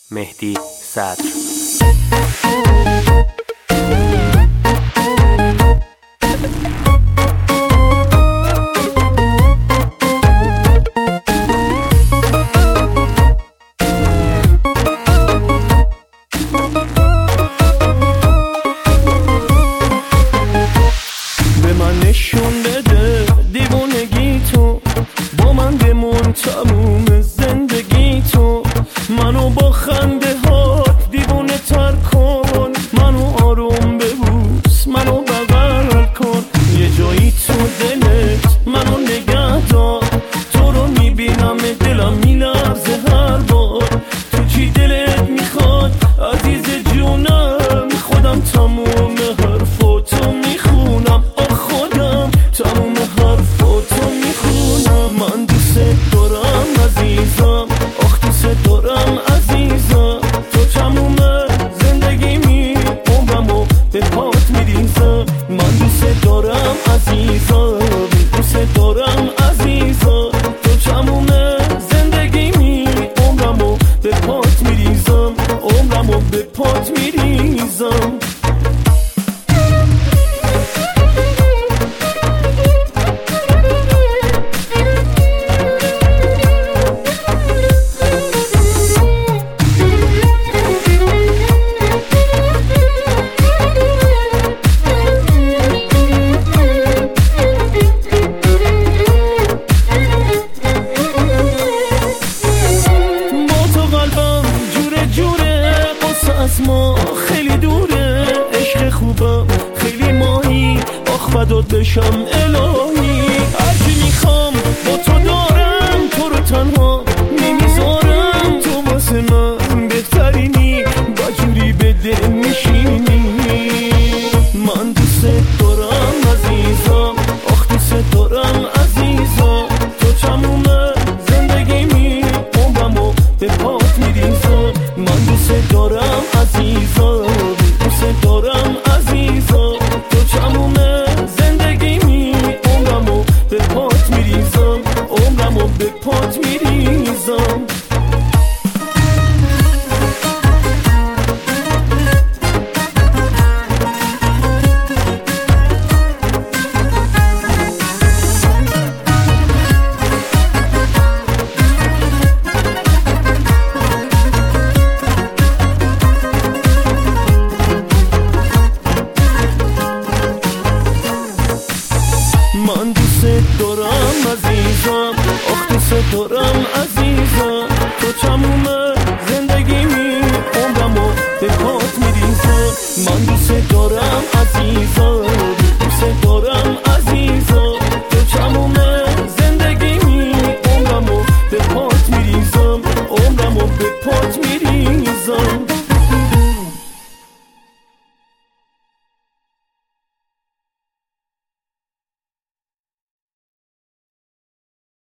مهدی صدر. به من نشون بده دیوونگی تو، با من بمون تموم زندگی تو. منو با خنده هات دیوونه تر کن، منو آروم ببوس، منو بغل کن. یه جایی تو دلت منو نگه دار، تو رو میبینم دلم میلرزه هر بار. تو چی دلت میخواد عزیز جونم؟ خودم تموم حرفاتو میخونم، خودم تموم حرفاتو میخونم. من دوست دارم عزیزم، دوست دارم عزیزم. تو تموم زندگیمی، عمرمو به پات میریزم. من دوست دارم عزیزم، دوست دارم عزیزم. تو تموم زندگیمی، عمرمو به پات میریزم، عمرمو به پات میریزم. از ما خیلی دوره، عشق خوبم خیلی ماهی، آخ فدات بشم الهی. هرچی میخوام با تو دارم، تو رو تنها نمیذارم. تو واسه من بهترینی، بجوری به دل میشینی. من دوست دارم عزیزم، آخ دوست دارم عزیزم. تو تموم زندگیمی، عمرمو به پات میریزم. من دوست دارم عزیزم، دوست دارم عزیزم. تو تموم زندگیمی، عمرمو به پات میریزم، عمرمو به پات میریزم. من دوست دارم عزیزم، آخ دوست دارم عزیزم. تو تموم زندگیمی، عمرمو به پات میریزم. من